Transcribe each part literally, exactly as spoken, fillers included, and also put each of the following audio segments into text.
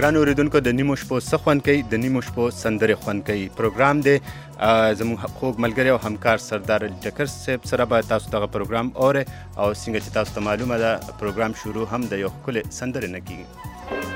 ګران اوریدونکو د نیمو شپو څه خوند کوي د نیمو شپو سندرې خوند کوي پروګرام دی زموږ خوږ ملګری او همکار سردار علي ټکر صاحب سره به تاسو دغه پروګرام اورئ او څنګه چې تاسو ته معلومه ده پروګرام شروع هم د یو ښکلې سندرې نه کیږي.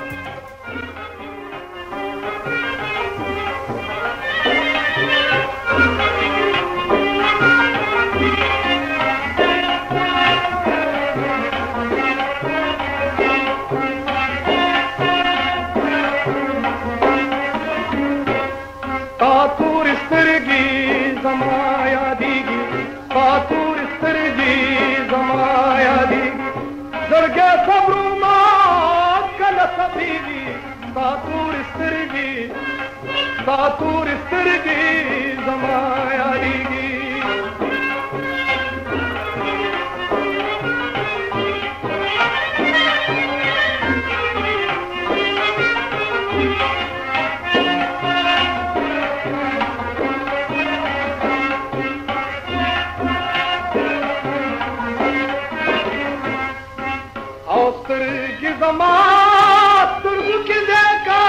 تور سترګې زما یادېږي او سترګې زما سترګو کې ځای کا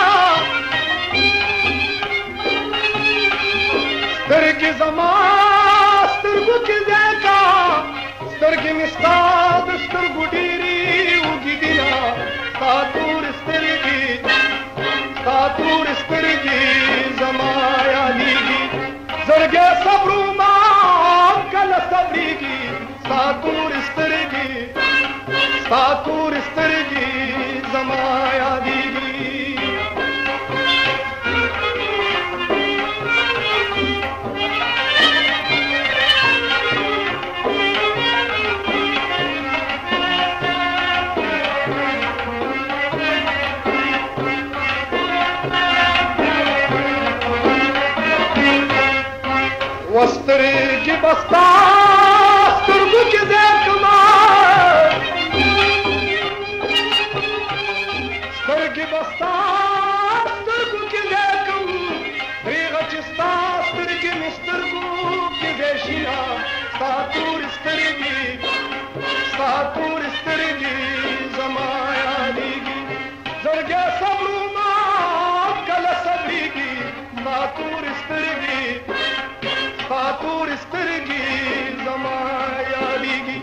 سترګې زما سترګو کې ځای کا سترګې مې ستا د سترګو ډېرې اوږدې دینه ستا تور سترګې ستا تور سترګې زما یادېږي زړګی صبرومه کله صبرېږي ستا تور سترګې ستا تور سترګې زما یادېږي سترګې به ستا سترګو کې ځای کړمه سترګې به ستا سترګو کې ځای کړم هغه چې ستا سترګې مې سترګو کې ځای شي نه ستا تورې سترګې ستا تورې سترګې زما یادېږي زړګی صبرومه کله صبرېږي ستا تورې سترګې ستا تورې سترګې زما یادېږي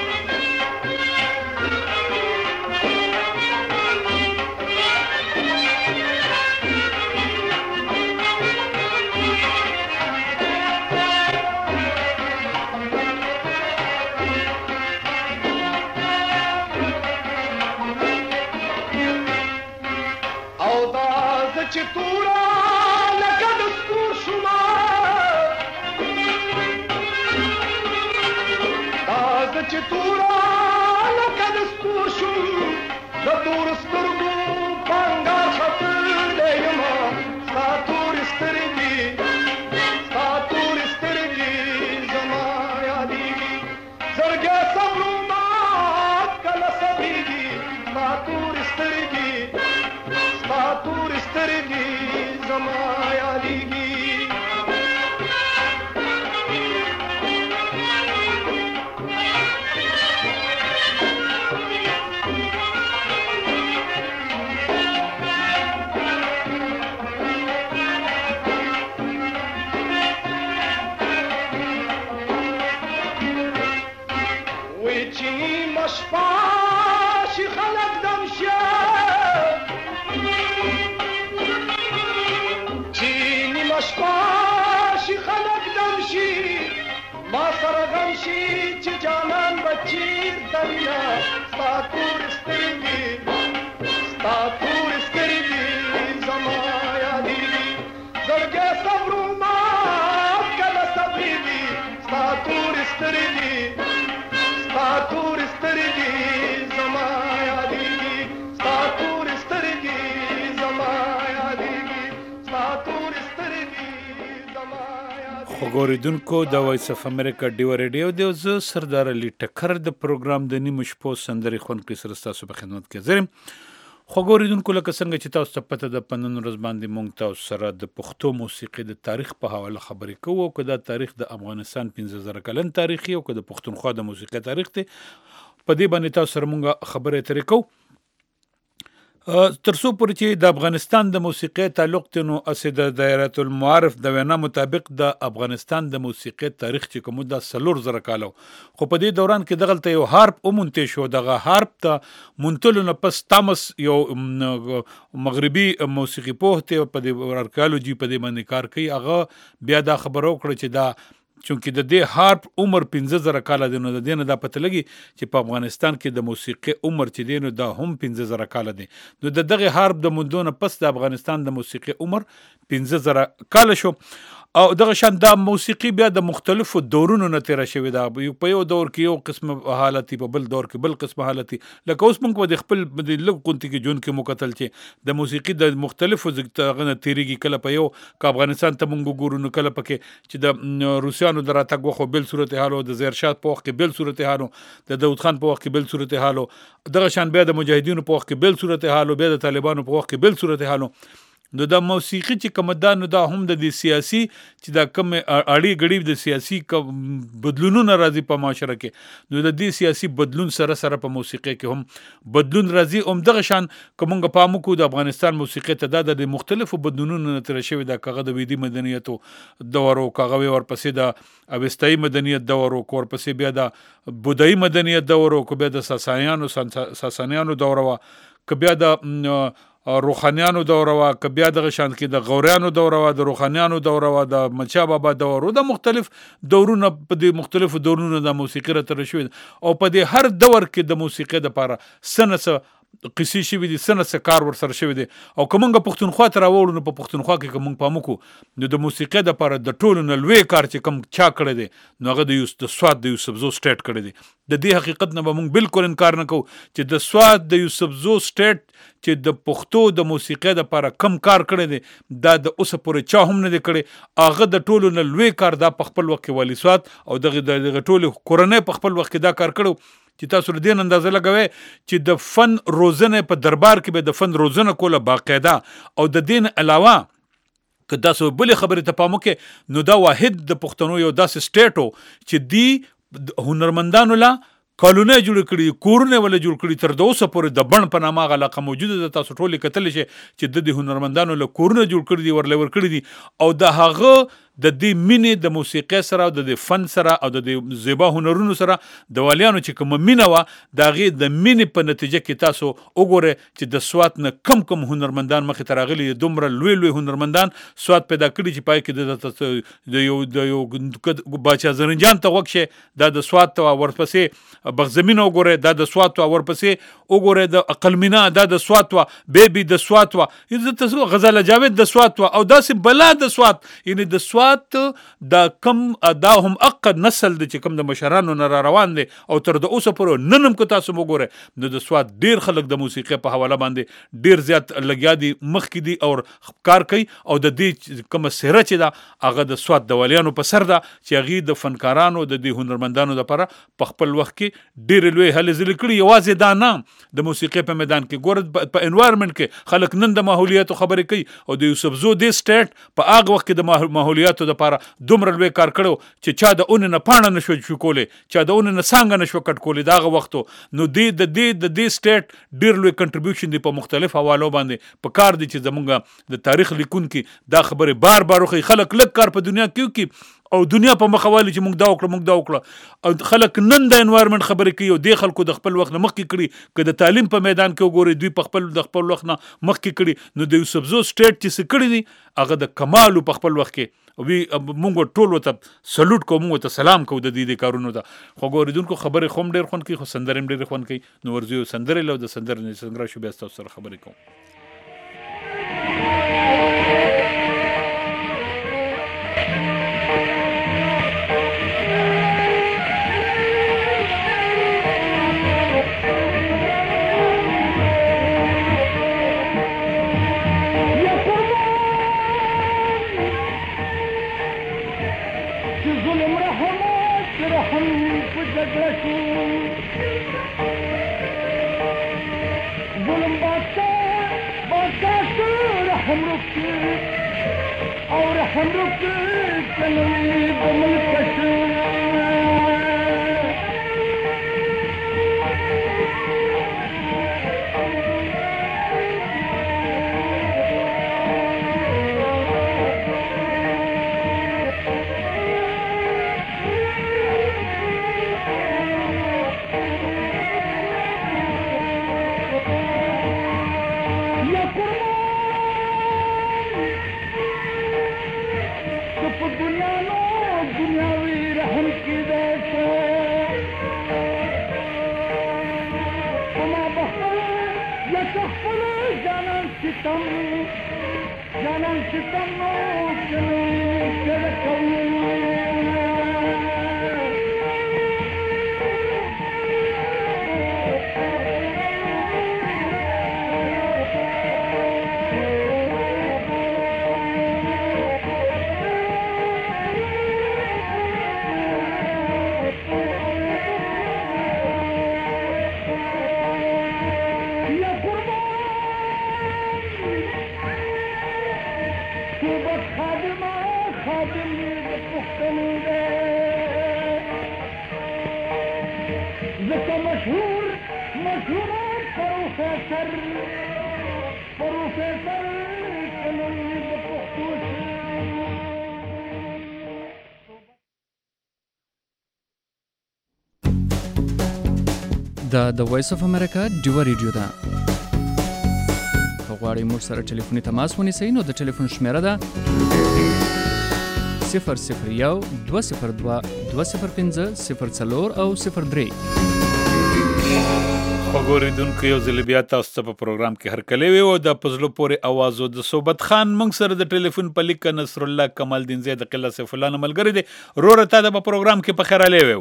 او دا زه چې توره لکه د سپور شومه چې توره لکه د سپور شوم د تور سترګو په انګار ختلی یمه ستا تورې سترګې ستا تورې سترګې زما یادېږي زړګی صبرومه کله صبرېږي ستا تورې سترګې ستا تورې سترګې زما یادېږي چې جانان بچیر دنیا ستا تورې سترګې ستا تورې سترګې زما یادېږي زړګی صبرومه کله صبرېږي ستا تورې سترګې ستا تورې سترګې زما یادېږي ستا تورې سترګې زما یادېږي ستا تورې سترګې زما خوګوریدونکو د وایس اف امریکا ډیو ریډیو دی زه سردار علي ټکر د پروګرام د نیمو شپو سندرې خوندکې سره ستاسو په خدمت کې زرم خوګوریدونکو لکه څنګه چې تاسو ته پته ده په نن ورځ باندې مونږ تاسو سره د پښتو موسیقي د تاریخ په حواله خبرې کوو او که دا تاریخ د افغانستان پنځه زره کلن تاریخي او که د پښتونخوا د موسیقي تاریخ دی په دې باندې تاسو سره مونږ خبرې اترې کوو تر څو پورې چې د افغانستان د موسیقۍ تعلق ته نو اسې د دایره المعارف د وینا مطابق د افغانستان د موسیقۍ تاریخ چې کوم د سلور زره کالو خو په دې دوران کې دغلته یو هارپ اومونته شو دغه هارپ ته منتلو نه پس تامس یو مغربي موسیقي پوه ته په دې ارکیالوجي په دې باندې کار کوي هغه بیا دا خبرو کړ چې دا چونکې د دې هارپ عمر پنځه زره کاله دی نو د دې نه دا پته لګي چې په افغانستان کې د موسیقي عمر چې دی نو دا هم پنځه زره کاله دی نو د دغه هارپ د موندونه پس د افغانستان د موسیقي عمر پنځه زره کاله شو او دغه شان د موسیقي بیا د مختلفو دورونو نه تیر شوی دا په یو دور کې یو قسم حالت په بل دور کې بل قسم حالت لکه اوس موږ د خپل د لږ کونتي کې جون کې مقتل چې د موسیقي د مختلفو زغنه تیریږي کله په یو ک افغانستان ته موږ ګورو نو کله پکې چې د روسیانو دراتګ وخو بل صورتحال او د زیرشاه په وخت کې بل صورتحال د داود خان په وخت کې بل صورتحال دغه شان بیا د مجاهدینو په وخت کې بل صورتحال بیا د طالبانو په وخت کې بل صورتحال نو د موسیقي چې کوم دا نو دا هم د سیاسي چې دا کوم اړي غړي د سیاسي بدلونونو راځي په معاشره کې نو د دې سیاسي بدلون سره سره په موسیقي کې هم بدلون راځي هم دغه شان کومه پامو کو د افغانستان موسیقي ته د مختلفو بدلونونو تر شوی د کغه د ویدي مدنیتو دورو کغه ورپسې د اوستای مدنیت دورو کور پسې بیا د بودای مدنیت دورو کو بیا د ساسانیانو ساسانیانو دورو کو بیا د روحانیانو دوره وا ک بیا دغه شان کې د غوریانو دوره وا د روحانیانو دوره وا د مچا بابا دوره د مختلف دورونه په د مختلفو دورونو د موسیقي تر شوی او په د هر دور کې د موسیقي د لپاره سنه قصې شوی دي سنه څه کار ور سره شوی دي او کومه پښتونخوا ته راوړو نو په پښتونخوا کې کوم پامو کو نو د موسیقي د لپاره د ټولو نه لوی کار چې کوم چا کړی دی نو هغه د یو د سواد د یوسف زو سټیټ کړی دی د دې حقیقت نه به موږ بالکل انکار نه کوو چې د سواد د یوسف زو سټیټ چې د پښتو د موسیقۍ د لپاره کم کار کړی دی دا د اوسه پورې چا هم نه دی کړی هغه د ټولو نه لوی کار دا په خپل وخت کې والي سواد او دغه د ټولو کورنۍ په خپل وخت کې دا کار کړو چې تاسو ر دې اندازه لګوي چې د فن روزنه په دربار کې به د فن روزنه کوله باقاعده او د دین علاوه که تاسو بل خبره ته پامو کې نو دا واحد د پښتنو یو داسې سټیټو چې دی هنرمندانو لا کالونه جوړ کړي کورونه ولا جوړ کړي تر دوسه پورې د بڼ په نامه علاقه موجوده ده تاسو ټول کتل شي چې د هنرمندانو له کورونه جوړ کړي دي ورلور کړي دي او د هغه د دې مینې د موسیقۍ سره او د دې فن سره او د دې زیبا هنرونو سره د والیانو چې کوم مینه وا د غي د مینې په نتیجه کې تاسو وګوره چې د سوات نه کم کم هنرمندان مخ ته راغلي دومره لوی لوی هنرمندان سوات پیدا کړي چې پای کې د یو د یو باچا زرنجان ته وکشه د د سوات ته ورپسې بغزمین وګوره د د سوات ته ورپسې وګوره د عقلمینا د د سوات وا بیبي د سوات وا د غزاله جاوید د سوات وا او داسې بلا د سوات یعنی د سوات دا کم دا هم اقد نسل د چې کم د مشرانو نه را روان دي او تر د اوسه پورې ننم کو تاسو وګوره نو د سوات ډیر خلک د موسیقي په حواله باندې ډیر زیات لګیا دي مخ کې دي او کار کوي او د دې کوم سره چې دا هغه د سوات د والیانو په سر ده چې هغه د فنکارانو د دې هنرمندانو لپاره په خپل وخت کې ډیر لوی هلې ځل کړي یوازې دا نه د موسیقي په میدان کې ګور په انوایرمنت کې خلک نن د ماحولیاتو خبرې کوي او د یوسف زو د سټیټ په هغه وخت کې د ماحولیاتو د لپاره دومره لوی کار کړو چې چا د اون نه پاڼه نشو شو کولې چا د اون نه څنګه نشو کټ کولې داغه وختو نو دې د دې د دې سټیټ ډیر لوی کنټریبیوشن دی په مختلف حوالو باندې په کار دي چې زمونږ د تاریخ لیکون کې دا خبره بار بار خو خلک لک کار په دنیا کې کې او دنیا په مخاوالي چې موږ دا وکړو موږ دا وکړو او خلک نن د انوایرمنت خبرې کوي او د خلکو د خپل وخت نه مخکې کړي که د تعلیم په میدان کې وګوري دوی په خپل د خپل وخت نه مخکې کړي نو د یوسف زو سټیټ چې څه کړي دي هغه د کمال په خپل وخت کې وی موږ ټول ته سلوټ کوو موږ ته سلام کوو د دې کارونو ته خو ګوریدونکو خبرې خوم ډېر خون کوي خو سندرم ډېر خون کوي نو ورځو سندرې له د سندر نه څنګه شو بیا تاسو سره خبرې کوم और हम रुक चले बमलकश دا د وایس اف امریکا ډیو ریډیو ده. که غواړئ موږ سره ټلیفوني تماس ونیسئ نو د ټلیفون شمیره ده صفر صفر یو دوه صفر دوه دوه صفر پنځه صفر څلور او صفر درې. خوږو اوریدونکو یو ځل بیا تاسو ته په پروګرام کې هرکلی وی او د پزلو پورې اوازو د صوبت خان موږ سره د ټلیفون په لیک نصر الله کمال دین زید قله سیف الله ملګری دی. روره تا د په پروګرام کې په خیرالی وی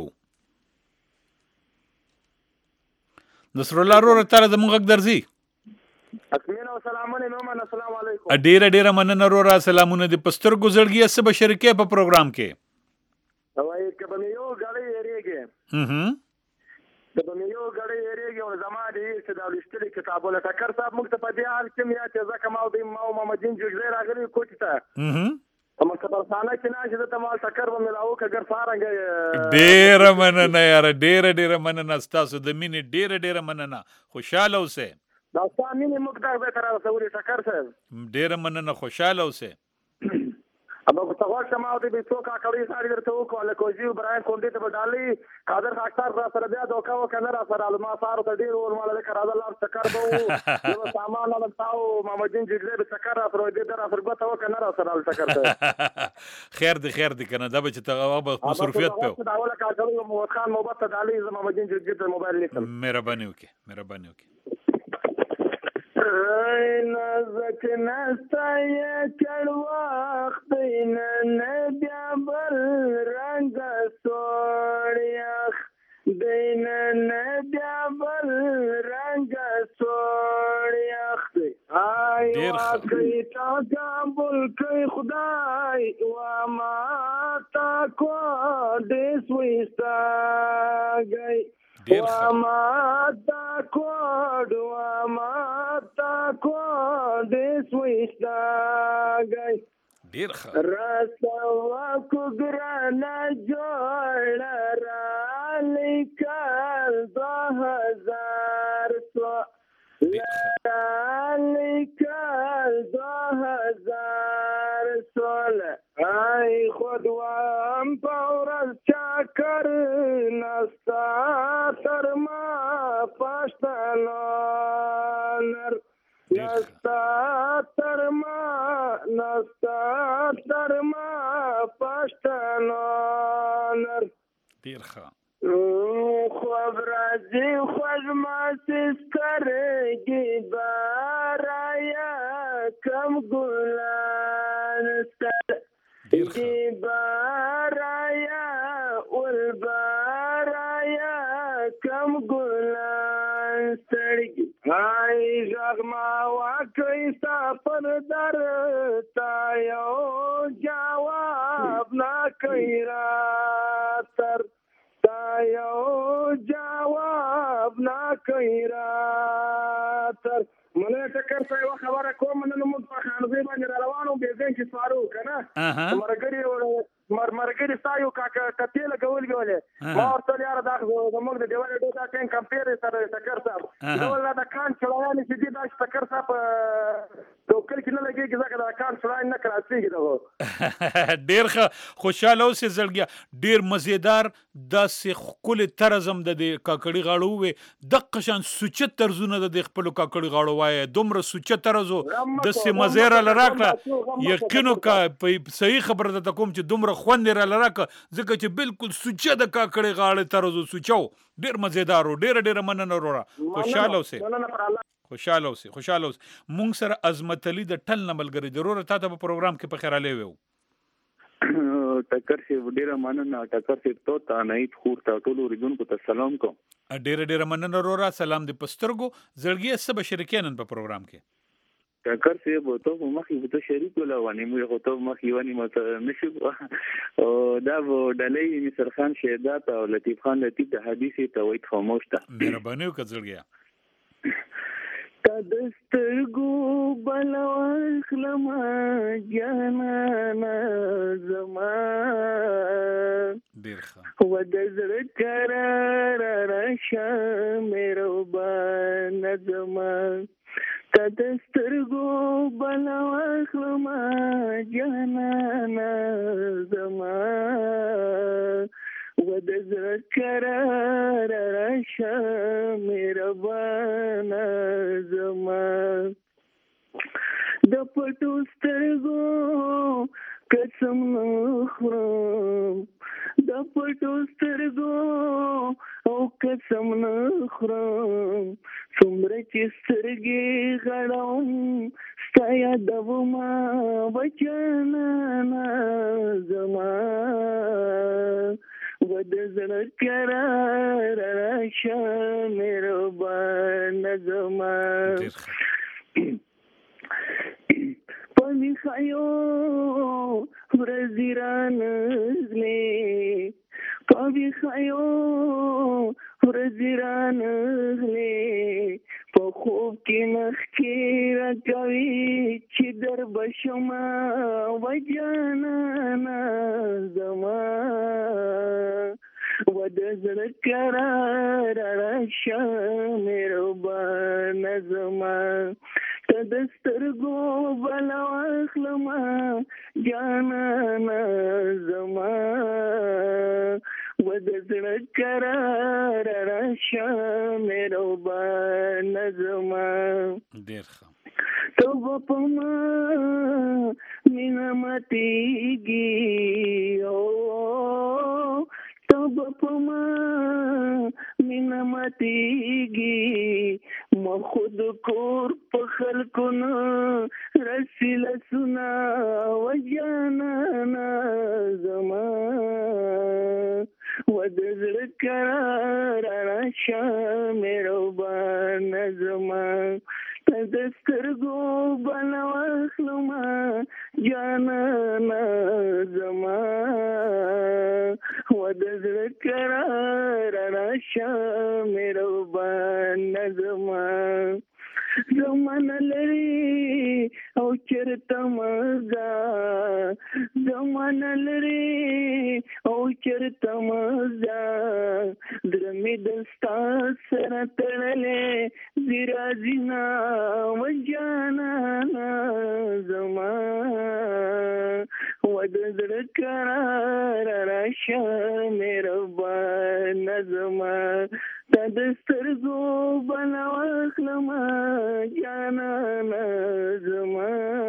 نصر الله روره تا د موږ غږ درځي. اسمین او سلامونه نومن السلام علیکم. ډیره ډیره مننه روره سلامونه د پستر ګزړګي څه بشرکه په پروګرام کې. وای کبه یو غړی یریږي. هم کبه یو غړی یریږي او زما دې چې دا لستلي کتابونه ټکر صاحب موږ ته په دې حال کې میا چې ځکه ما او د ما محمدین جوړ راغلی کوټه ته. هم هم خبرخانه کې نه چې ته مال ټکر و ملاو کګر سارنګ. ډیره مننه یار ډیره ډیره مننه تاسو د مینې ډیره ډیره مننه. خوشاله اوسئ. دا سامي مقدار به تر اوسه ټکر صاحب. ډیره مننه خوشاله اوسئ. ابا ته واښه ما او دې څوک اکړې ساري درته وکول کوجی براین کونډې ته بدالي قادر ډاکټر را سره بیا دوکا وکنه را سره ما سارو ته ډیر ور مال له کرا الله ټکر به یو سامان له تاو محمدین جګړه به ټکر را سره دې در سره غوته وکنه را سره ټکر ته خیر دی خیر دی کنه دا به چې ته مصروفیت په دا ولا کاغذ محمد خان محبت دالي محمدین جګړه موبایل لیکل. مهرباني وکي مهرباني وکي. نازک نستا یې کړ وخت نه بیا بل رنګ سوړ یخ دین نه بیا بل رنګ سوړ یخ آی واقعي تا کابل کوي خدای وا ما تا کو دې سويستا گئی واماتا کوډ واماتا کوډ سويستا گئی ډیر ښه راسوا کوګرانا جوړ را لیکل دو هزار سو لیکل دو هزار سول ای خود وام پاورز چاکر نستا تر ما پاشتنانر نستا تر ما نستا تر ما پاشتنانر. ډیر ښه خوب راځي خوږ ما سسترګې بارایا کم ګلان ستر گی بارایا ول بارایا کم ګلان سترګې هاي ژغما واکې ستا پر در تا یو جواب نا کوي راتر یو جواب نا کوي راتر. منه ټکر ته یو خبره کوم نن موږ په خانزي باندې روانو به ځین چې سوارو کنه مرګري مر مرګري سایو کا کتل غول غولې ما ورته یار دا زموږ د دیوال ډوټا ټین کمپیر سره ټکر صاحب ډول دا کان چلواني چې دا ټکر صاحب توکل کې نه لګي ځکه دا کان چلوان نه کراچيږي دا ډیر خوشاله اوسې زړګیا ډیر مزیدار داسې خپل طرزم د کاکړي غاړو وي د قشان سوچت طرزونه د خپل کاکړي غاړو وای دومره سوچت طرزو د سیمزيره لراکړه یقینو کا صحیح خبره ده کوم چې دومره خوند را لراکه ځکه چې بالکل سوچه د کاکړي غاړه طرزو سوچو ډیر مزیدار ډیر ډیر مننه وروره خوشاله اوسې. خوشاله اوسې خوشاله اوسې. مونږ سره عظمت علي د ټل نه ملګری دی. وروره تا ته په پروګرام کې په خیر علي ویو. ټکر سی ډیره مننه. ټکر سی تو ته نه خور ته ټول اوریدونکو ته سلام کوم. ډیره ډیره مننه وروره. سلام دې پسترګو زړګي سبا شریکانن په پروګرام کې. ټکر سی به تو مخې به تو شریک ولا ونی موږ خو ته مخې ونی مت نشو دا ډلې مصر خان شهادت او لطیف خان لطیف د حدیث ته وای خاموش ته. مهرباني وکړه زړګي. تا دسترګو بلواخلما جانانا زما ډیر ښه و د زړه قرار راشه مهربان زما تا دسترګو بلواخلما جانانا زما و د زړه قرار راشه مهربان زما د پټو سترګو قسم نخورم د پټو سترګو او قسم نخورم څومره چې سترګې غړوم ستا یادومه بچانا زما و د زړه قرار راشه مهربان زما پمی خایو ورځې رانغلې پمی خایو ورځې رانغلې په خوب کې مخکې راکوي چې در بشما وجانا زما و د زړه قرار راشه مهربان زما ته د سترګو بلواخلما جانانا زما و د زړه قرار راشه مهربان زما ډیر ښه توبه په ما مینه ماتېږي او توبه په ما مینه ماتېږي ما خود کور په خلکو نه رسي لسونه وجانا زما و د زړه قرار راشه مهربان زما ته د سترګو بلواخلما جانانا زما و د زړه قرار راشه مهربان زما زمانه لري او چرته مزه زمانه لري او چرته مزه درمې دستا سره تړلې زیرا زینا وجانا زما و د زړه قرار راشه مهربان زما تا د سترګو بلواخلما جانانا زما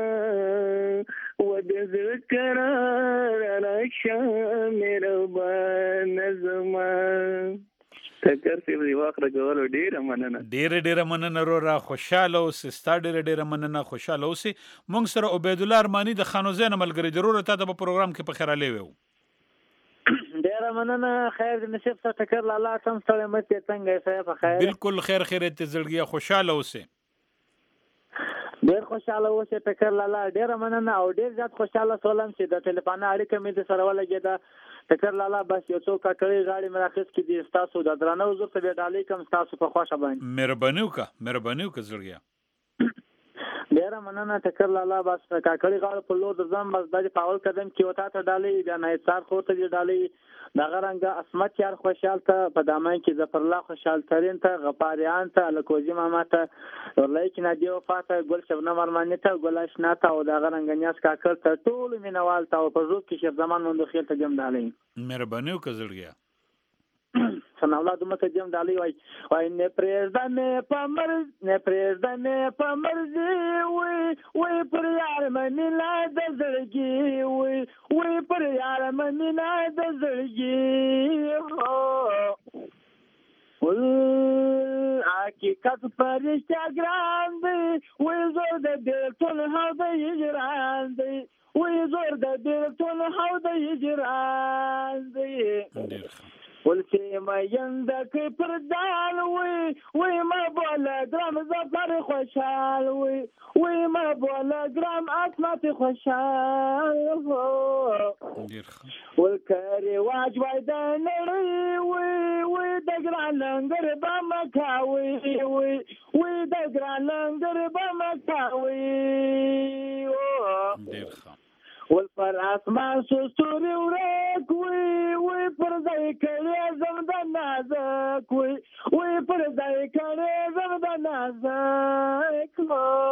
و د زړه قرار راشه مهربان زما ټکر سی دی واخره کول ډیره مننه ډیره ډیره مننه وروره. خوشاله اوسې. ستا ډیره ډیره مننه. خوشاله اوسې. مونږ سره عبید الله ارماني د خانو زین ملګری دی. وروره تا ته په پروګرام کې په خیر علي ویو. ډیره مننه. خیر دې نصیب سره ټکر لاله تم سره مت څنګه یې په خیر بالکل خیر خیر ته زړګي. خوشاله اوسې. ډیر خوشاله اوسې ټکر لاله. ډیره مننه او ډیر زیات خوشاله سولم چې د ټلیفون اړیکه مې د سره ولګېده. ټکر لاله بس یو څو کټړې غاړي مراخص کې دي تاسو د درنو زو ته ډالې کم تاسو په خوښه باندې مهرباني وکړه مهرباني وکړه زړګي. ډیره مننه ټکر لاله. بس کاکړي غاړه په لور د ځم بس د پاول قدم کې وتا ته ډالې د نه څار خو ته ډالې د غرنګ اسمت یار خوشحال ته په دامن کې ظفر الله خوشحال ترين ته غپاریان ته لکوزي ماما ته ورلای کې نادي وفاته ګل شبنم ارماني ته ګل آشنا ته او د غرنګ نیاس کاکړ ته ټول مینوال ته او په روح کې شپ زمان مند خیل ته جام ډالې. مهرباني وکړه زړګي. سن اولاد مته جام ډالې وای وای نه پرېزدا نه پمر نه پرېزدا نه پمر دی وای وای پر یار منی لا د زړګي وای وای پر یار منی لا د زړګي ول حقیقت فرشته ګران دی وې زور د بیلتون هو د هجران دی وې زور د بیلتون هو د هجران دی ولسي ما يندك پردال وي وي ما بولا گرام زفر خوشحال وي وي ما بولا گرام اسمت خوشحال والكاري واج ويدان وي وي دقران لنقر بمكاوي وي وي دقران لنقر بمكاوي والفر اسمان سستوري وريك وي وي فرزاي كري زمد نازك وي وي فرزاي كري زمد نازك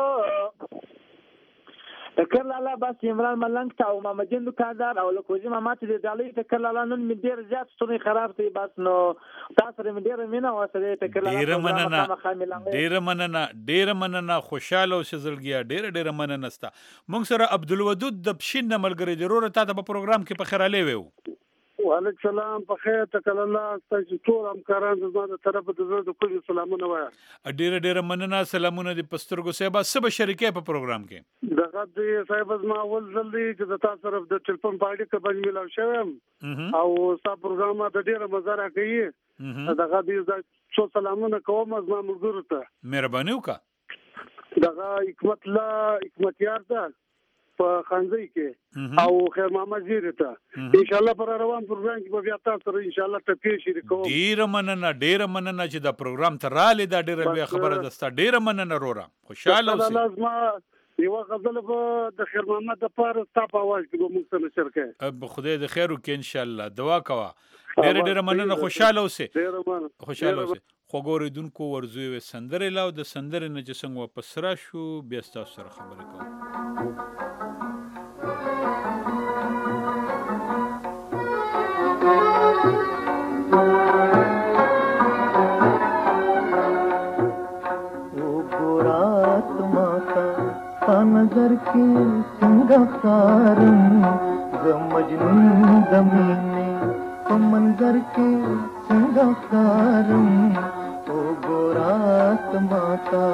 تکر لالا بس عمران ملنګ تا او محمد جن دکاندار او لکوزي ماما ته د ډالۍ تکر لالا نن مې ډیر زیات ستونی خراب دی بس نو تاسو مې ډیر مینه واسره تکر لالا ډیر مننه ډیر مننه ډیر مننه خوشاله او شزلګیا ډیر ډیر مننه ستا مونږ سره عبدالودود د پښین ملګری ضرور ته په پروګرام کې په خیراله ویو وعلیکم السلام په خیر تکل الله تاسو ټول همکاران زما طرف د زړه د کوم سلامونه وایا ډیر ډیر مننه سلامونه د پسترګو صاحب سبا شریکې په پروګرام کې دغه د صاحب زما اول ځل چې د تاسو طرف د ټلیفون پاړې کې باندې ملاو شوم او تاسو پروګرام د ډیره مزه راکړي دغه د څو سلامونه کوم زما ملګرو ته مهرباني وکړه دغه حکمت الله حکمت یار ته په خانځي کې او خیر محمد زیره ته ان شاء الله پر روان پروګرام کې بیا تاسو سره ان شاء الله ټپې شریکو ډیر مننه ډیر مننه چې دا پروګرام ته رالې دا ډیر بیا خبره ده ډیر مننه رورا خوشاله اوسئ لازم یو غزل د خیر محمد د پاره ستاسو आवाज کې به موږ سره شریکه اب خدای د خیر وکړي ان شاء الله دعا کوه ډیر ډیر مننه خوشاله اوسئ خوشاله اوسئ خوګوریدونکو ورزوي و سندره لاو د سندره نه چې څنګه واپس را شو بیا تاسو سره خبرې کوم नजर के सिंगारम ग मजनू दमीने तो मंजर के सिंगारम ओ गोरात माता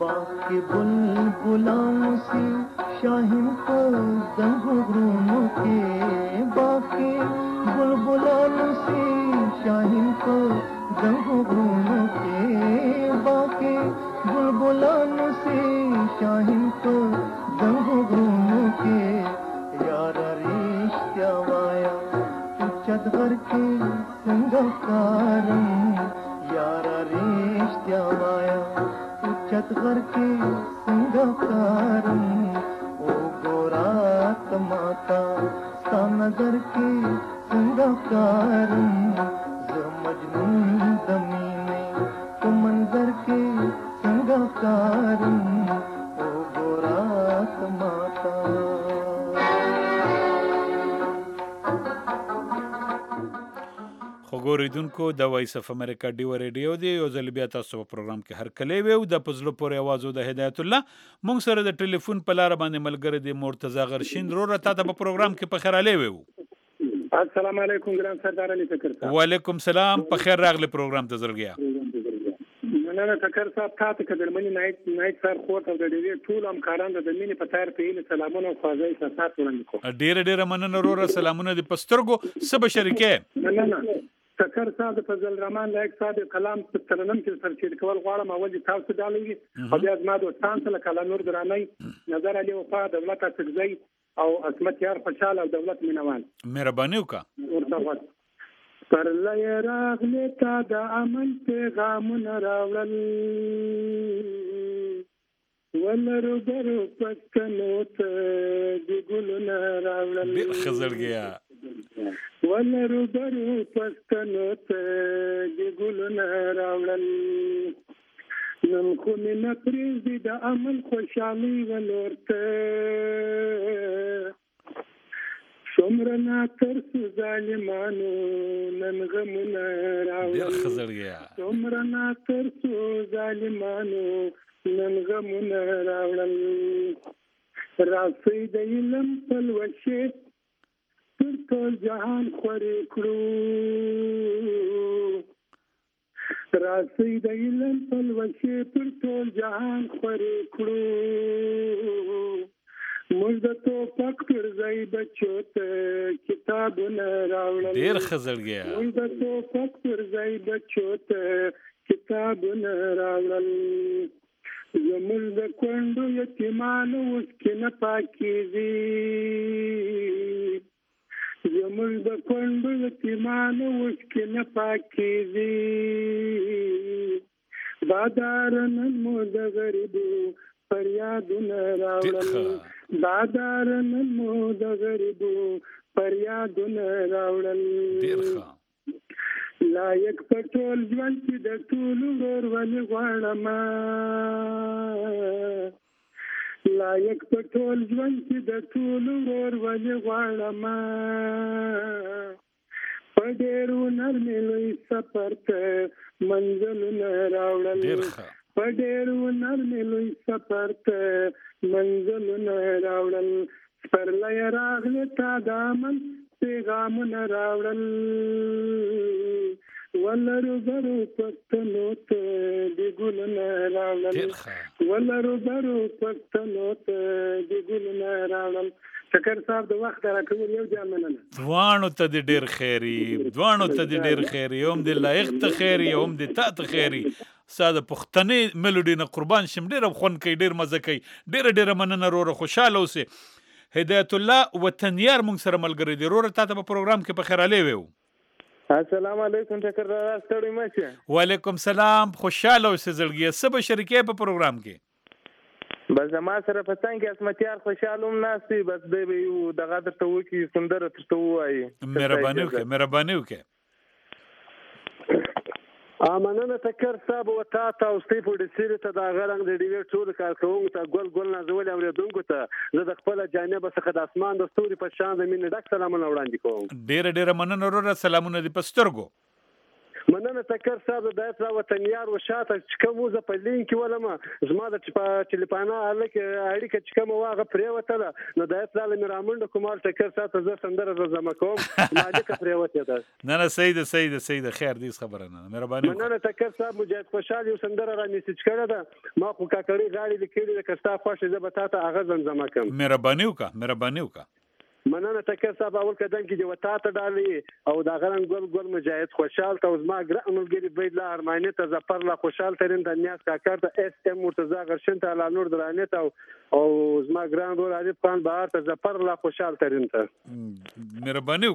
बाकी बुलबुलाओं से शाहीन को जंगों के बाकी बुलबुलाओं से शाहीन को जंगों के बाकी बुलबुलाओं से शाहीन को जंगों के यार रिश्ता वाया चुचत घर के संगकारम यार रिश्ता वाया चुचत घर के संगकारम ओ गोरात माता सा नजर के संगकारम ज मजनून दमीने तो मंजर के संगकारम ओ गोरात माता وګوریدونکو د وایس اف امریکا ډیو ریډیو دی یو ځل بیا تاسو په پروګرام کې هر کله ویو د پزلو پورې आवाज د هدایت الله مونږ سره د ټلیفون په لار باندې ملګری دی مرتضی غرشین رو را ته په پروګرام کې په خیر علي ویو السلام علیکم ګران سردار علي فکر صاحب وعلیکم سلام په خیر راغلی پروګرام ته زړګیا نه نه فکر صاحب تاسو کې د منی نایټ نایټ سر خو ته د ډیری ټول هم کاران د مینې په تار په یله سلامونه او خوازای سات وړاندې کوم ډیر ډیر مننه رو را سلامونه د پسترګو سب شریکه نه نه فکر صاحب فضل الرحمن لایک صاحب کلام په ترنم کې سرچې کول غواړم اول تاسو دالوي او بیا زما د وطن سره کله نور درانه نظر علي وفا دولت تکزي او عصمت یار خوشاله او دولت مینوال مهرباني وکړه پر لای راغله تا د عمل پیغام راوړل ولرو برو پښتنو ته د ګلونه راوړل ډیر خزړګیا ولرو برو پښتنو ته د ګلونه راوړل نن خو مې نه پرېږدي د عمل خوشحالي ولورته څومره ناترسو ظالمانو نن غمونه راوړل څومره ناترسو ظالمانو نن غمونه راوړل راسئ د علم پلوشې پر ټول جهان خورې کړو راسئ د علم پلوشې پر ټول جهان خورې کړو موږ د توپک پر ځای بچو ته کتابونه راوړل ډېر ښه زړګیا موږ د توپک پر ځای بچو ته کتابونه راوړل زموږ د کونډو یتیمانو اوس کې نه پاکېږي زموږ د کونډو یتیمانو اوس کې نه پاکېږي بادار نن مو د غریبو فریادونه راوړل بادار نن مو د غریبو فریادونه راوړل ډېر ښه لایق په ټول ژوند کې د ټول ورور ولې غواړم لایق په ټول ژوند کې د ټول ورور ولې غواړم په ډېرو نرمې لوی سفر ته منزلونه راوړل په ډېرو نرمې لوی سفر ته منزلونه راوړل سپرلی راغلی تا د امن پیغامونه راوړل ولرو برو پښتنو ته د ګلونه راوړل ولرو برو پښتنو ته د ګلونه راوړل شکر صاحب د وخت راکول یو ځای مننه دوانو ته د ډیر خیری دوانو ته د ډیر خیری هم د لایق ته خیری هم د تا ته خیری ساده پښتنې ملوډي نه قربان شم ډیر خون کوي ډیر مزه کوي ډیر ډیر مننه وروره خوشاله اوسه هدایت الله وطنیار مونږ سره ملګری دی وروره تاسو په پروګرام کې په خیر علي ویو السلام علیکم ټکر راستړی مشه وعلیکم سلام خوشاله اوسه زړګي سبا شریکې په پروګرام کې بس ما سره پسان کې اسمتیار خوشاله هم ناسي بس دی یو دغه درته وکی سندر ترته وایي مهرباني وکړه مهرباني وکړه امنه تکر صاحب او تا تا او سټیف د سیری ته دا غرنګ د ډیوی ټول کارکونکو ته ګل ګل نازول اوریدونکو ته زه د خپل جانب څخه د اسمان د ستوري په شان د مين ډک سلامونه وړاندې کوم ډیر ډیر مننه وروره سلامونه دي پسترګو مننه ټکر صاحب د دایت را وطنیار و شاته چې کوم وزه په لین کې ولمه زما د ټلیفانا هلکه اړیکه چې کوم واغه پریوتله نو دایت را لمه رامنډ کومال ټکر صاحب زه سندره زما کوم مالک پریوته ده نه نه صحیح ده صحیح ده صحیح ده خیر دې خبره نه مهرباني مننه ټکر صاحب مجاهد خوشحال یو سندره را میسج کړه ده ما خو کاکړي غاړي لیکلي د کستا خوښه زه به تاسو هغه زمزمه کوم مهرباني وکړه مهرباني وکړه مننه ټکر صاحب اول قدم کې جو تا ته ډالې او دا غرن ګل ګل مجاهد خوشحال ته زما ګرام ملګری بيد لا ارمانه ته زفر لا خوشحال ترين د نیاز کاکر ته اس ام مرتضی غرشن ته لا نور درانه ته او زما ګران ور عارف خان بهار ته زفر لا خوشحال ترين ته مهرباني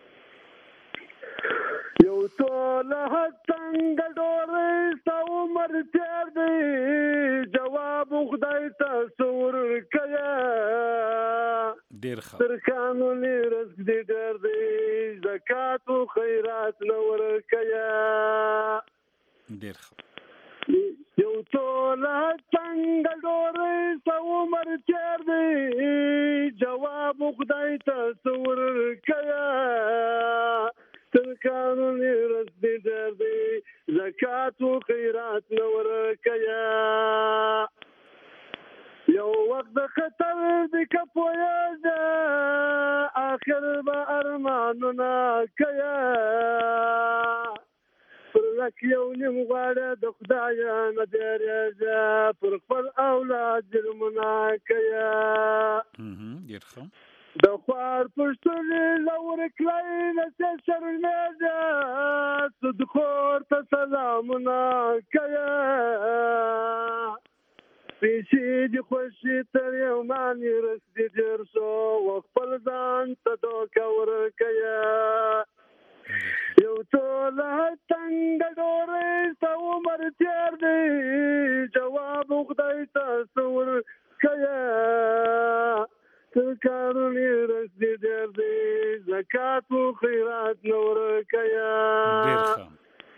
وکړه یو ټول څنګه ډورې سو عمر تیر دی جواب خدای ته سور کیا ډیر ښه تر قانوني رزق دې ډېر دی زکات او خیرات نور کیا ډیر ښه یو ټول څنګه ډورې سو عمر تیر دی جواب خدای ته سور کیا تر قانوني رزق دې ډېر دی زکات او خیرات نور کیا یو وخت د خطر د کپویا اخر به ارمانونه کیا پر لک یو نیم غواړه د خدای نه دیریږه پر خپل اولاد جرمونه کیا ډیر ښه د خوار پښتون لور کلی نه شرمېږه سود خور ته سلامونه کیا پیسې دې خوشي تر یو مانی رسدي ډېر شو و خپل ځان ته دوکه ورکیا یو ټول څنګه ډورې سو عمر تیر دی جواب خدای ته سور کیا تر قانوني رسدي ډېر دی زکات او خیرات نور کیا ډېر ښه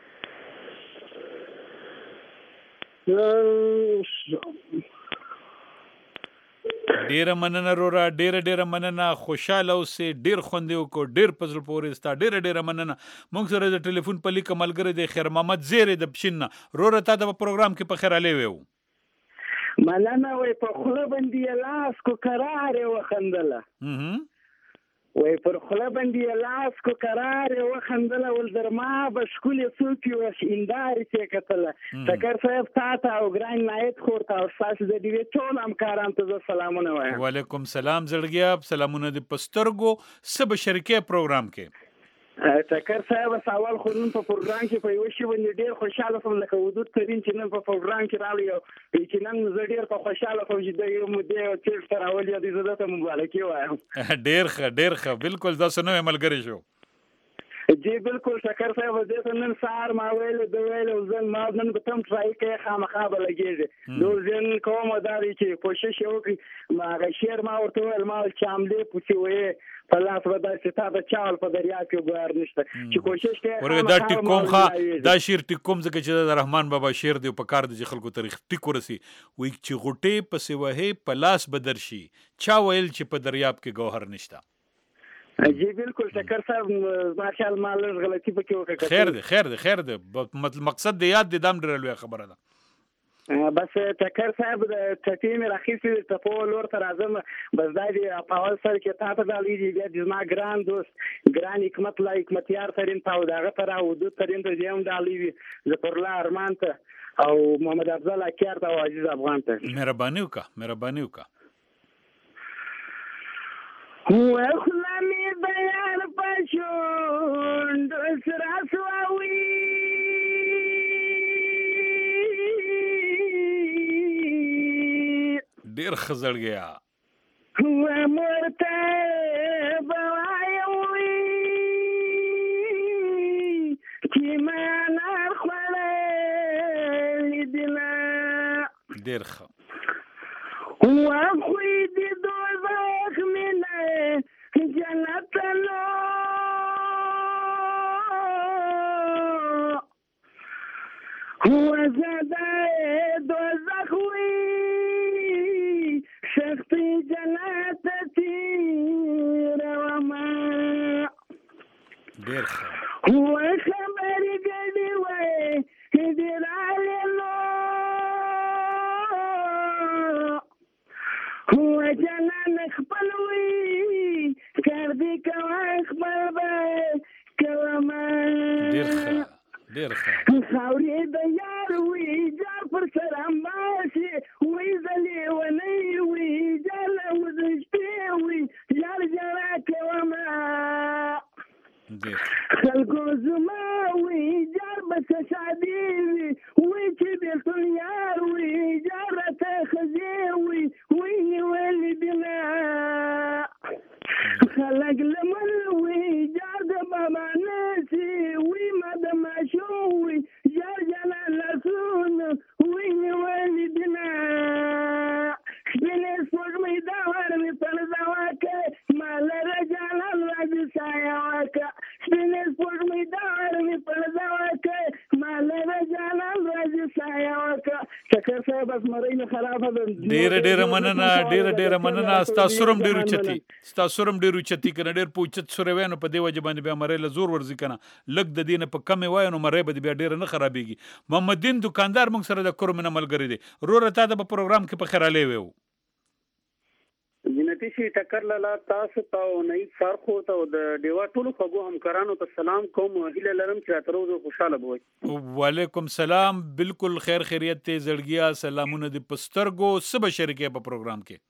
ډیره مننه رورا ډیره ډیره مننه خوشاله اوسې ډیر خوندې وکړو ډیر پزل پورې ستا ډیره ډیره مننه موږ سره د ټلیفون په لیک ملګری دی خیر محمد زیری د پښین رورا تا د پروګرام کې په خیر علي وو مننه وای په خوله باندې لاس کو قرار وخندله وای پر خوله باندې لاس کو قرار وخندله ول درما بشکولې سوکي وش انداري څه کتله تکر صاحب تاسو او ګران نایت خورته او تاسو د دې ټول همکاران ته سلامونه وایم وعلیکم سلام زړګیا سلامونه د پسترګو سب شرکې پروګرام کې تکر صاحب سوال خو نن په پروګرام کې په یو شی باندې ډیر خوشاله سم لکه حدود ترين چې نن په پروګرام کې راوړی او چې نن زه ډیر په خوشاله سم چې د یو مودې او چې تر اول یاد زده ته مبارکي وایم ډیر ښه ډیر ښه بالکل دا سنوي ملګری شو جی بالکل تکر صاحب دې نن سهار ما ویل د ویل ځل ما نن په تم ټرای کې خامخا بلګیږي نو ځین کوم داري چې کوشش وکړي ما غشیر ما ورته ول ما چاملې پوښي وې په لاس ودا چې تا د چاول په دریا کې ګوار نشته چې کوشش کوي ورګه دا ټیکوم ښه دا شیر ټیکوم ځکه چې د رحمان بابا شیر دی په کار د خلکو تاریخ ټیکو رسی وای چې غټې په سیوهه په لاس بدرشي چا ویل چې په دریاب کې ګوهر نشته جی بالکل شکر صاحب ماشاء الله مال غلطی پکې وکړه خیر دی خیر دی خیر دی مقصد دی یاد دی دام ډېر لوی خبره ده بس تکر صاحب د چټي مې راخیسي ته په لور تر اعظم بس دا دی په اول سر کې تاسو د لیدي بیا د ما ګران دوست ګران حکمت لا حکمتیار ترين تاو داغه تر او د ترين ته یم د لیدي ز پر لا ارمان ته او محمد افضل اکیار ته عزیز افغان ته مهرباني وکړه مهرباني وکړه هو خلامي بیان پښون د سرا سواوي ډیر خزړ گیا هو مرته بوایوي کی معنا خلل دلا ډیر خ هو خو دې دوزخ منه جنت لو هو زاده دوزخ وي شخصي جنت تیر وما ډیر ښه هو خبرې ګډې شادي کوي خپل به کومه ډېر ښه ډېر ښه خاورې د یار وي جار پر سر ماشي وي زلې ونی وي جار د شپې وي جار جار کومه خلکو زما وي جار بس شادي وي وي چې بیلتون یار وي جار ته خزي وي وي ولې بنا خلک لمن وي جار د بابا نسي وي ما د ماشو وي جار جانا لسون وي ولې بنا سپینې سپوږمۍ دا ورمې پر ځواکه ما لره جانا راځي سایه واکه سپینې سپوږمۍ دا ورمې پر ځواکه ما لره جانا راځي سایه واکه چکر صاحب اسمرۍ نه خرابه ده ډېره ډېره مننه ډېره ډېره مننه ستاسو سرم ډېر اوچتي ستاسو سرم ډېر اوچتي که نه ډېر په اوچت سوری وای نو په دې وجه باندې بیا مرۍ له زور ورځي که نه لږ د دې نه په کمې وایو نو مرۍ به دې بیا ډېره نه خرابېږي محمد دین دوکاندار موږ سره د کور مینه ملګری دی وروره تا د په پروګرام کې په خیرالی وی و جنتي شي ټکر لاله تاسو ته او نهید سرخو ته او د ډیوا ټولو خوږو همکارانو ته سلام کوم هیله لرم چې راته روز خوشاله بوي وعلیکم سلام بالکل خیر خیریت ته زړګیا سلامونه د پسترګو سبا شریکه په پروګرام کې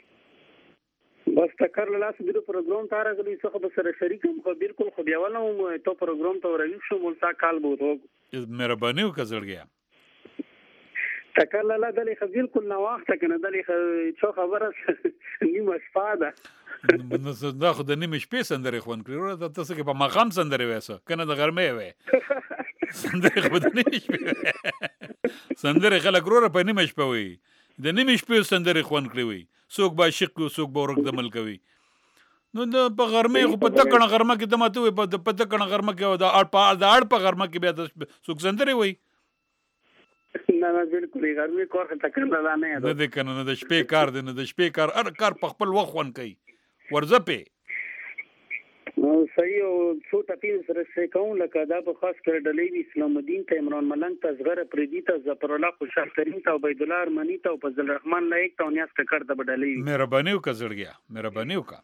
بس ټکر لاله سره پروګرام تار غلی څه به سره شریکم خو بالکل خو بیا ولنو ته پروګرام ته ورغی شو ملتا کال بوت مهرباني وکړه زړګیا ټکر لاله دلې خو بالکل نو وخت کنه دلې خو خبره نیمه شپه ده نو دا خو د نیمه شپې سندرې خوان کړی ورته تاسو کې په مقام سندرې وایسو کنه د غرمې وای سندرې خو د نیمه شپې سندرې خلک وروره په نیمه شپه وای د نیمه شپې سندرې خوان کړی وای څوک به عاشق وي څوک به ورک دمل کوي نو د په غرمې خو په تکړه غرمه کې دمته وي په تکړه غرمه کې د اړ په د اړ په غرمه کې بیا څوک سندرې وای نه نه بالکل غرمې کار ټکر لاله نه ده د کنه د شپې کار دی نه د شپې کار هر کار په خپل وخت ون کوي ورځه په نو صحیح او څو ټپی سره څه کوم لکه دا په خاص کر ډلې اسلام الدین ته عمران ملنګ ته زغره پردي ته ظفر الله خوشحال کریم ته عبید الله ارمنی ته فضل الرحمن لایق ته نیاز کړ د ډلې مهرباني وکړه زړګیا مهرباني وکړه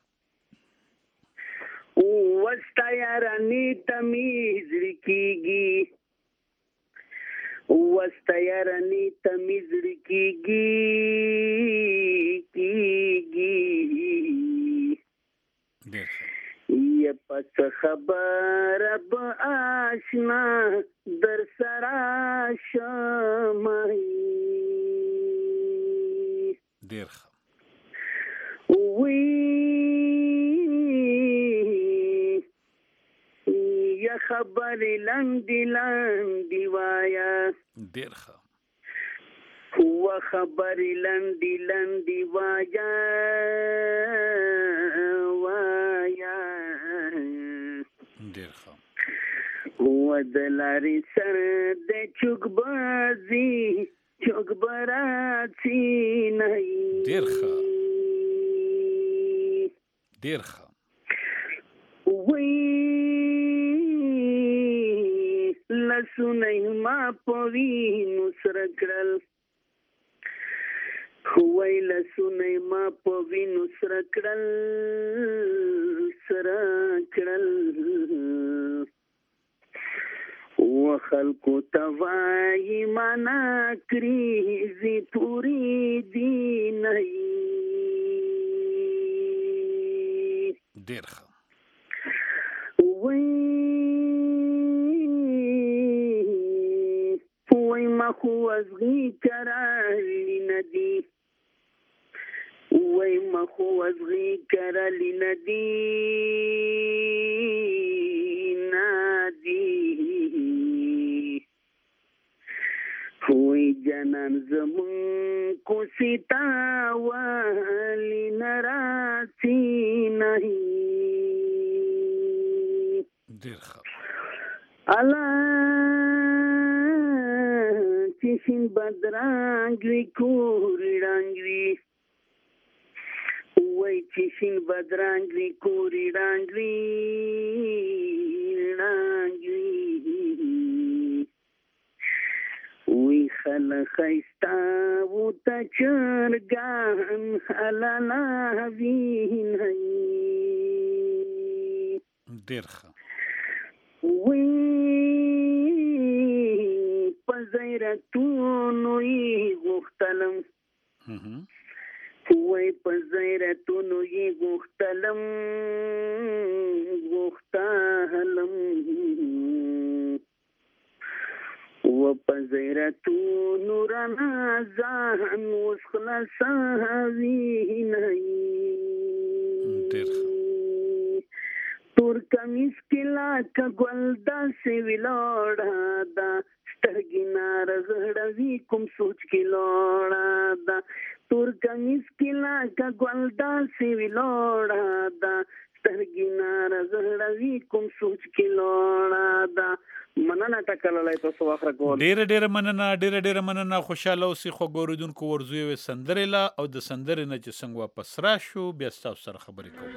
او وستا یارانی تمیز کیږي وستا یارانی تمیز کیږي کیږي یا پس خبر اب آشنا در سرا شمعی دیر وی یا خبر لندی لندی وایا دیر خوا هو خبر لندی لندی وایا وایا دیر خوا هو دلاری سر د چوک بازی چوک براتی نئی دیر خوا دیر خوا وی لسنی ما پوی نسر کرل خوی لسنی ما پوی نسر کرل سر کرل و خلقو توائی مانا کریزی پوری دینئی دیر خوا وی وی مخو ازغی کرالی ندی وی مخو ازغی کرالی ندی نادی وی جنان زمون کو سیتا والی نراسی نہیں دیر خوا اللہ چشن بدرانگوی کوری رانگوی وی چشن بدرانگوی کوری رانگوی رانگوی وی خلق خیستاو تا چرگان حلالا وین هی ډیر ښه. وی په زیرتونو یې غوښتلم وی په زیرتونو یې غوښتلم غوښتلم و په زیرتونو رانا ځان اوس خلاصوي نه تور کمیس کې لاکه ګل داسې ولاړه ده سترګې نارزړوي کوم سوچ کې لاړه ده تور کمیس کې لاکه ګل داسې ولاړه ده سترګې نارزړوي کوم سوچ کې لاړه ده. مننه ټکللی تاسو واخره کول. ډیره ډیره مننه ډیره ډیره مننه. خوشاله اوسئ خوږ اورېدونکو. ورزو یوې سندرې له او د سندرې نه چې څنګه واپس راشو بیا ستاسو سره خبرې کوو.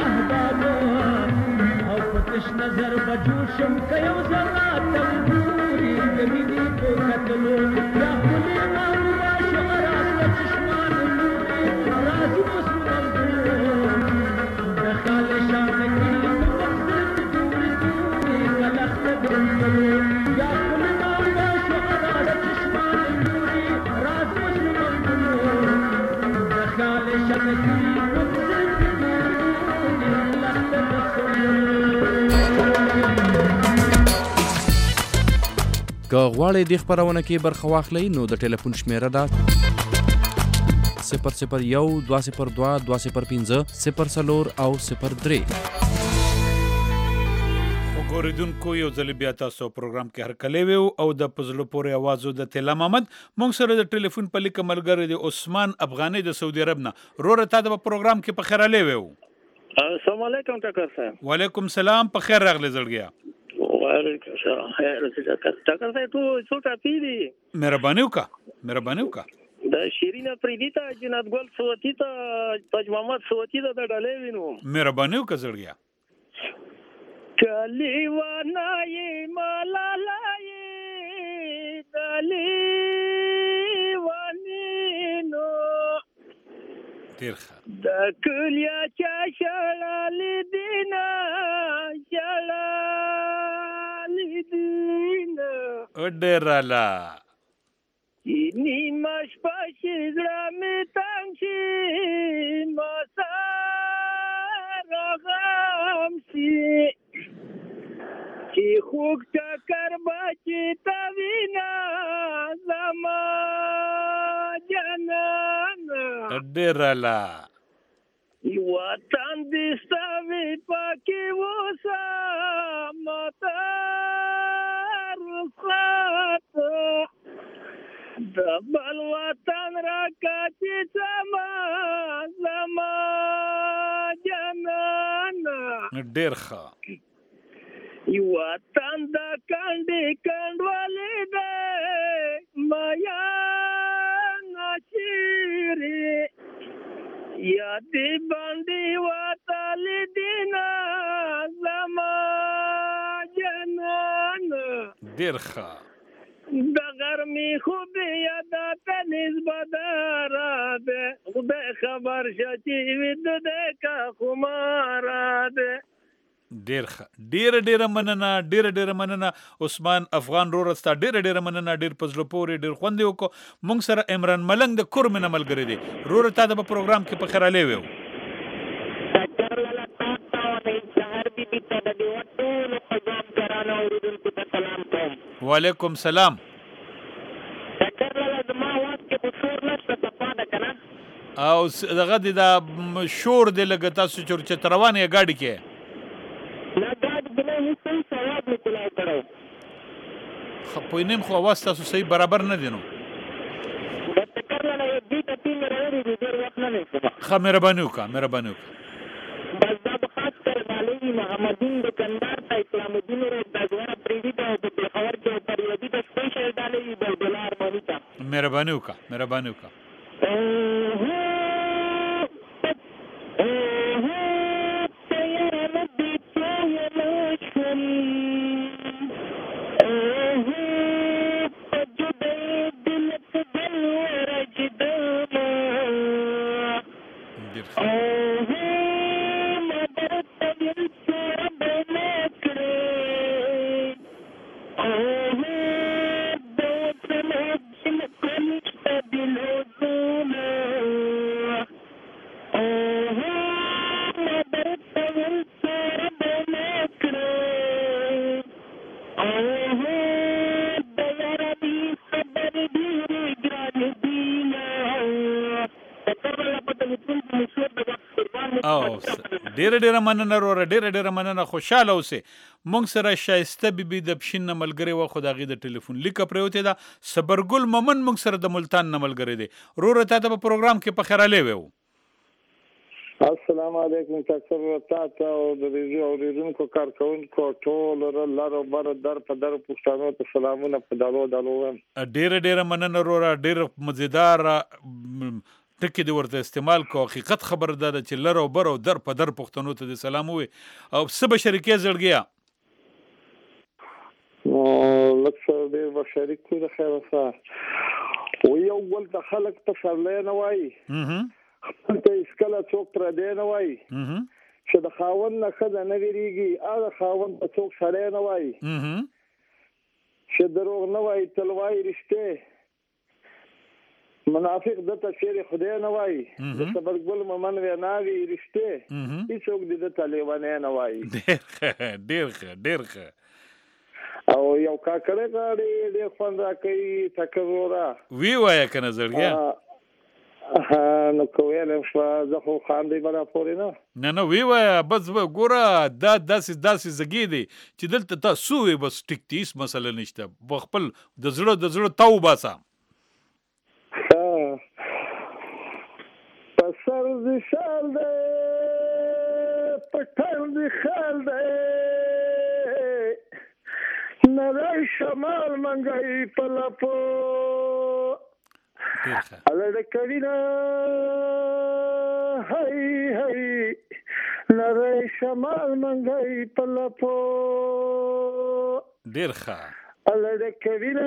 نظر بجوشم که یو ذره تنبور که غواړئ دې خپرونه کې برخه واخلئ نو د ټلیفون شمیره ده صفر صفر یو دوه صفر دوه دوه صفر پنځه صفر څلور او صفر درې. اوریدونکو یو ځل بیا تاسو پروګرام کې هرکلی ویو او د پزلو پورې आवाज د تیلا محمد مونږ سره د ټلیفون په لیک ملګری د عثمان افغاني د سعودي عرب نه روره تا د پروګرام کې په خیر علی ویو. السلام علیکم ټکر صاحب. وعلیکم سلام په خیر راغلی زړګیا. وعلیکم سلام خیر ټکر صاحب تو څو ټاپی دي مهرباني وکا مهرباني وکا د شیرین افریدی ته جنات ګل سوتی ته تاج محمد سوتی ته د ډلې وینو مهرباني وکا زړګیا. کلی ونای ملالای دلی ونینو تیرخه د کلیا چا شړل دینا شړل دینا اډرالا نی مش پاشي زړه می تانګي مسارغم سي چې خوک ټکر بچی تا وینا زما جنان اډرالا وطن دې ستوي پکې وسه متا رخصت د بل وطن راکاتې سما زما جنان ډېر ښه وطن د کاندې کاندوالې ده مایا نشيري یادې باندې وتلې دینا زما جنان ډېر ښه د غرمې خوب یادات نسبت را ده خدای خبر شچې ود ده کا خمار ده ډیر ډیر ډیر مننه ډیر ډیر مننه عثمان افغان رورستا ډیر ډیر مننه ډیر پزلو پورې ډیر خوندې وکړو مونږ سره عمران ملنګ د کورمنه ملګری دی رور تا د پروګرام کې په خیر علي ویو وعلیکم سلام او دغه د شور دی لګه تاسو چې روانه ګاډي کې خپوینم خو आवाज تاسو صحیح برابر نه دینو خا مهرباني وکا مهرباني وکا بس دا خاص کر علي محمدین د کندهار ته اسلام الدین او د ځوان پریدي ته د خبر کې پریدي د سپیشل ډالې د ډالر باندې تا مهرباني وکا مهرباني وکا ډېر ډېر مننه وروره ډېر ډېر مننه خوشاله اوسئ مونږ سره شایسته بیبي د پښین نه ملګری و خو د هغې د ټلیفون لیکه پرېوتې ده صبرګل مومن مونږ سره د ملتان نه ملګری دی وروره تا ته په پروګرام کې په خیر علي ویو السلام علیکم تاسو ته او د ریډیو اوریدونکو کارکونکو ټول لاره بر در په در پښتنو ته سلامونه په دالو دالو ډېر ډېر مننه وروره ډېر مزیدار ټکی دی ورته استعمال کو حقیقت خبر ده چې لر او بر او در په در پښتنو ته د سلام وي او سبا شریکې زړګیا نو لکه ډېر به شریک کړو د خیر سره و یو ول د خلک ته سرلې نه وایي خپل ته اسکله څوک تر دې نه وایي چې د خاوند نه ښځه نه ویریږي هغه خاوند ته څوک سړی نه وایي چې دروغ نه وایي تل وایي رښتې منافق دته چیرې خدای نه وایي د صبرګل ممن ویناوي رښتې هیڅوک دې دته لیوانه نه وایي ډېر ښه ډېر ښه ډېر ښه او یو کاکړه غاړي ډېر خوند راکوي تکرورا وی وایه کنه زړګیا نو کویلم شو زه خو خاندې برا پورې نه نه نه وی وایه بس ګوره دا داسې داسې زګی دی چې دلته تاسو وي بس ټیک تیس مسله نشته خپل د زړه د زړه تاو باسه پسر دی شال دی پټل دی خال دی نری شمال منګي پلپو الړ کړینا هاي هاي نری شمال منګي پلپو ډیر ښه الړ کړینا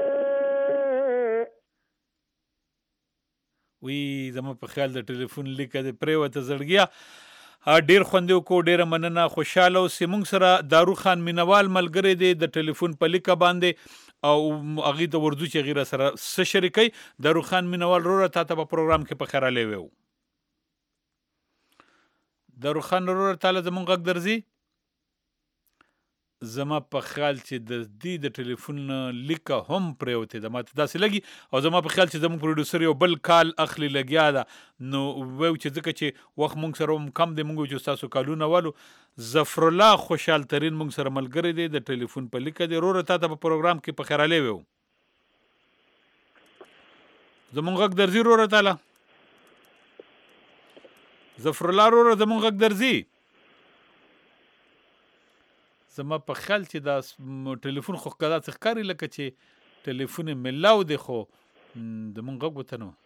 وی زما په خیال د ټلیفون لیکه د پریوته زړګیا ډیر خوندو کو ډیر مننه خوشاله او سیمون سره دارو خان مینوال ملګری دی د ټلیفون په لیکه باندې او اغه د وردو چې غیره سره س شریکي دارو خان مینوال روره تاسو په پروګرام کې په خیراله ویو دارو خان روره تعالی زمون غږ درځي زما په خیال چې د دې د ټلیفون لیکه هم پریوته د ماته داسې لګي او زما په خیال چې زموږ پروډوسر یو بل کال اخلي لګیا ده نو وو چې ځکه چې وخت مونږ سره هم کم دی مونږ چې تاسو کالونه والو ظفر الله خوشحال ترين مونږ سره ملګری دی د ټلیفون په لیکه دی روره تاسو په پروګرام کې په خیراله ویو زموږ غږ درځي روره تعالی ظفر الله روره زموږ غږ درځي زما په خیال چې دا ټلیفون خو کدا څخکاری لکه چې ټلیفون ملاو دی خو د مونږ غږ وته نو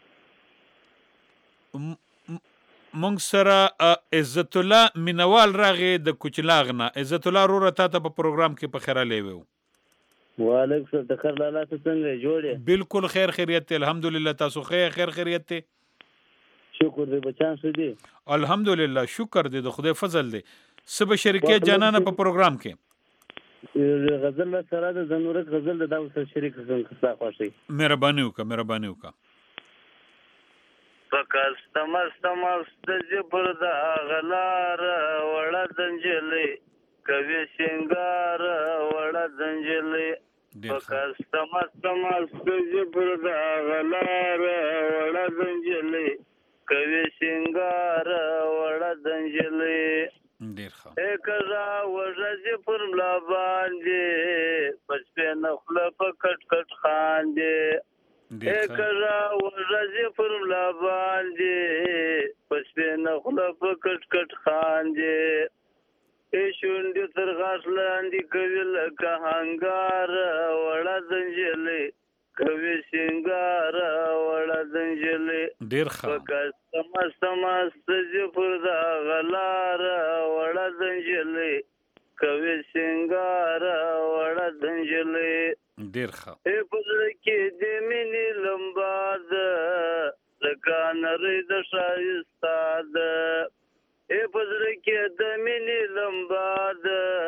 مونږ سره عزت الله مینوال راغی د کوچلاغنه عزت الله روره تاسو په پروګرام کې په خیراله ویو وعلیکم السلام خیر لاله څنګه جوړه بالکل خیر خیریت الحمدلله تاسو خیر خیر خیریت شکر دې بچان سو دي الحمدلله شکر دې د خدای فضل دی سبا شریکه جانانه په پروګرام کې غزل سره د زنورک غزل د داو سره شریک کوم کسا خوشي مهرباني وکړه مهرباني وکړه فکست مست مست جبر دا غلار وړه دنجلې کوي سنگار وړه دنجلې فکست مست مست جبر دا غلار وړه دنجلې کوي سنگار وړه دنجلې ډیر ښه ایک را ورځ پر ملا باندې پښپې نخله په کټ کټ خاندې ایک را ورځ پر ملا باندې پښپې نخله په کټ کټ خاندې ای شونډې تر غاښ لاندې کوي لکه هنګار وړه دنجلې کوي سنگار وړه دنجلې ډیر ښه پکست مست مست جفر دا غلار وړه دنجلې کوي سنگار وړه دنجلې ډیر ښه ای پزړه کې د مینې لمباد لکه نری د شایسته ده ای پزړه کې د مینې لمباد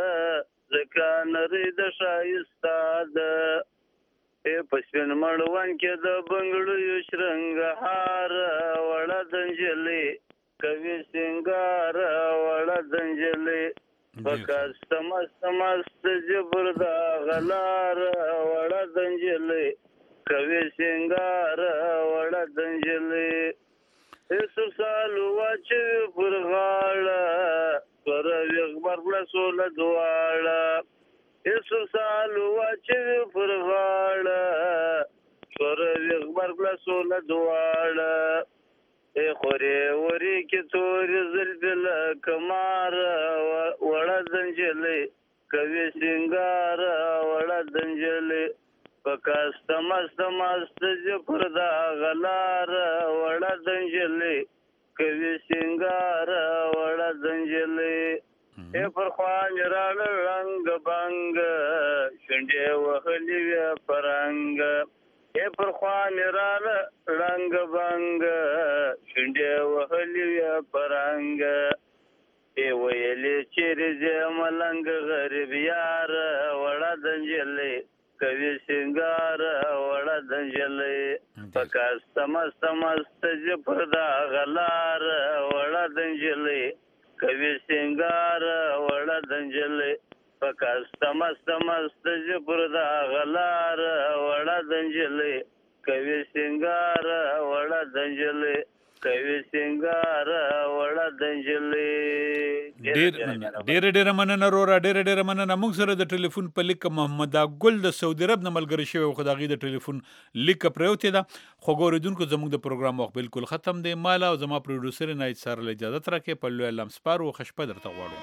لکه نری د شایسته ده ای پسپین مړوان کې د بنگړو یو شرنګهار وړه دنجلې کوي سنگار وړه دنجلې پکست مست مست جبر دا غلار وړه دنجلې کوي سنگار وړه دنجلې ای سرسالو واچوي پر غاړه پر ویغبر لسوله دواړه ایسو سالو واچوي پر غاړه سور ویغبر بلسوله دواړه ای خورې ورې کې تورې زلفې لکه مار وړه دنجلې کوي سنګار وړه دنجلې پکست مست مست جفر دا غلار وړه دنجلې کوي سنګار وړه دنجلې اے پر خوان راړ رنگ بنگ شونډې وهلې وې پرنګ اے پر خوان راړ رنگ بنگ شونډې وهلې وې پرنګ اے ویلې چې رزه ملنګ غریب یار وړه دنجلې کوي سنگار وړه دنجلې پکاست مست مست جپردا غلار وړه دنجلې کوي سنگار وړه دنجلې پکاست مست مست جپردا غلار وړه دنجلې کوي سنگار وړه دنجلې کوي سنگار وړه دنجلې ډېر ډېر ډېر مننه رورا ډېر ډېر مننه. موږ سره د ټلیفون په لیک محمد ګل د سعودي عرب نه ملګری شوی خو د هغې د ټلیفون لیک پرېوتې ده. خو ګورېدونکو زموږ د پروګرام وخت بالکل ختم دی. ماله او زما پروډوسر نایت سار له اجازت راکړئ. په لوی الله سپارو ښه شپه درته غواړو.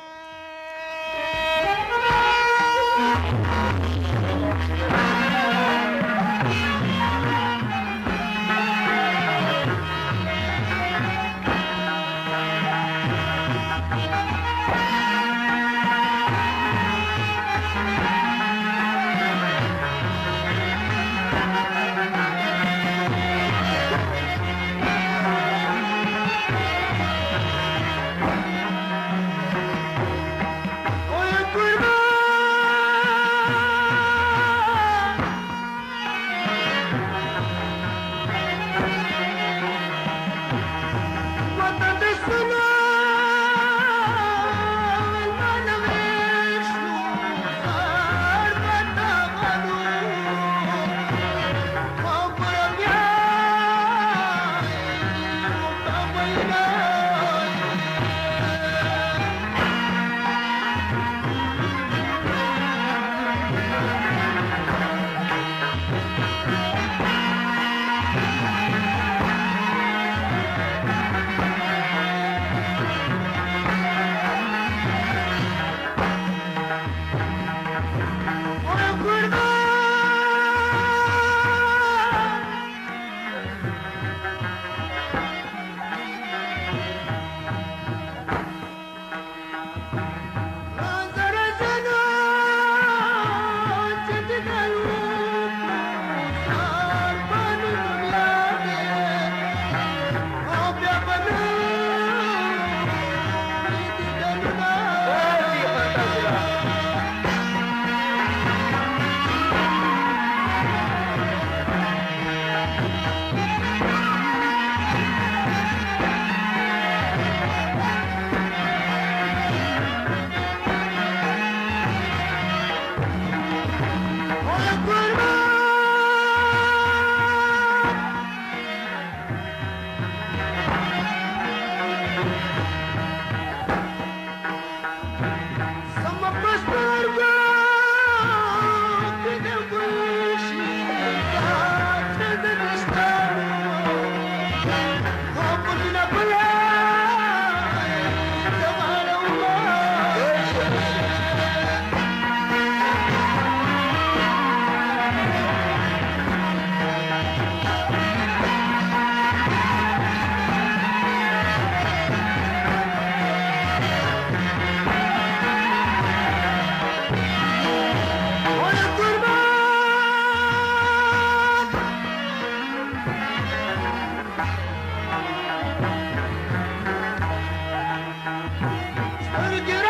Get